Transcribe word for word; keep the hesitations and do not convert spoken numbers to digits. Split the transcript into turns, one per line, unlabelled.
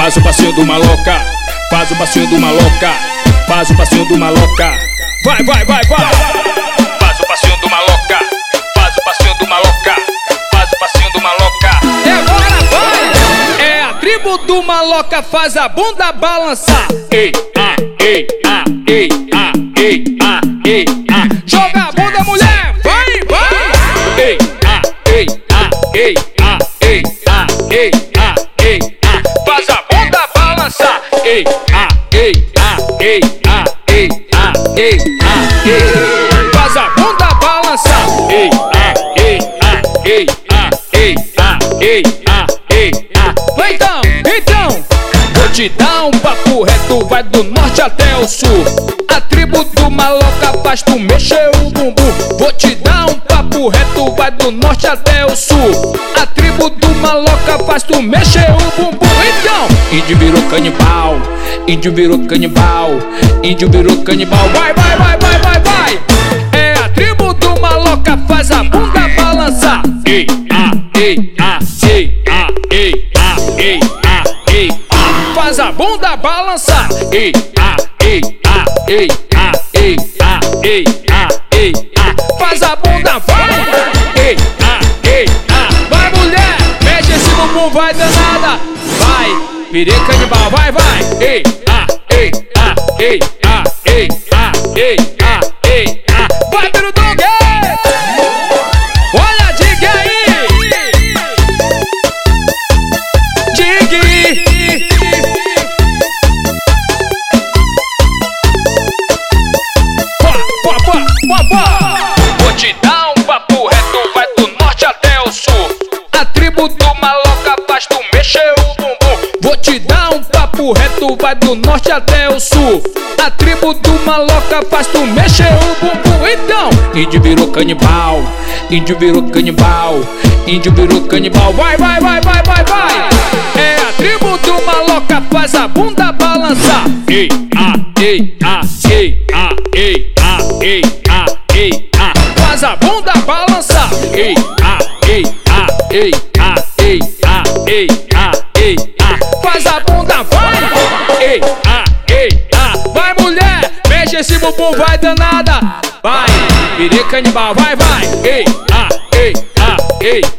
Faz o passinho do maloca, faz o passinho do maloca, faz o passinho do maloca. Vai, vai, vai, vai. Faz o passinho do maloca, faz o passinho do maloca, faz o passinho do maloca.
E agora vai! É a tribo do maloca, faz a bunda balançar.
Ei, ah, ei, ah, ei, ah, ei, ah, ei, ah.
Joga a bunda, mulher, vai, vai!
Ei, ah, ei, ah, ei, ah, ei, ah, ei, ah, ei, ah. Faz a bunda balançar. Ei, ah, ei, ah, ei, ah, ei, ah, ei, ah, ei. Faz a bunda balançar. Ei, ah, ei, ah, ei, ah, ei, ah, ei, ah, ei, ah.
Então, então,
Vou te dar um papo reto, vai do norte até o sul.
a tribo do maloca faz tu mexer o bumbum.
Vou te dar um papo reto, vai do norte até o sul.
A tribo do maloca faz tu mexer o bumbum. Então,
Índio virou canibal, índio virou canibal, índio virou canibal. Vai, vai, vai, vai, vai, vai.
é a tribo do maloca, faz a bunda balançar.
Ei, ah, ei, ah, ei, ah, ei, ah, ei, ah, ei, ah.
Faz a bunda balançar.
Ei, ah, ei, ah, ei, ah, ei, ah, ei, ah, ei, ah.
Faz a bunda, vai!
Ei, ah, ei, ah.
Vai, mulher, mexe esse bumbum, vai danada.
Vai, virei canibal, vai, vai. Ei, ah, ei, ah, ei, ah, ei, ah, ei, ah, ei, ah.
Vai, Biro Dog! Olha a Dig aí! Dig!
Pá, pá, pá, pá, pá. Vou te dar um papo reto, vai do norte até o sul.
A tribo do maloca faz tu mexer o bumbum. Vou te dar um papo reto, vai do norte até o sul. A tribo do maloca faz tu mexer o bumbum. Então,
Índio virou canibal, índio virou canibal, índio virou canibal. Vai, vai, vai, vai, vai, vai.
é a tribo do maloca, faz a bunda balançar.
Ei, ah, ei, ah, ei, ah, ei, ah, ei, ah, ei, ah.
Faz a bunda balançar.
Ei, ah, ei, ah, ei, ah, ei, ah, ei, ah, ei, ah.
Faz a bunda, vai!
Ei, ah, ei, ah.
Vai, mulher, mexe esse bumbum, vai danada.
Vai, virei canibal, vai, vai. Ei, ah, ei, ah, ei,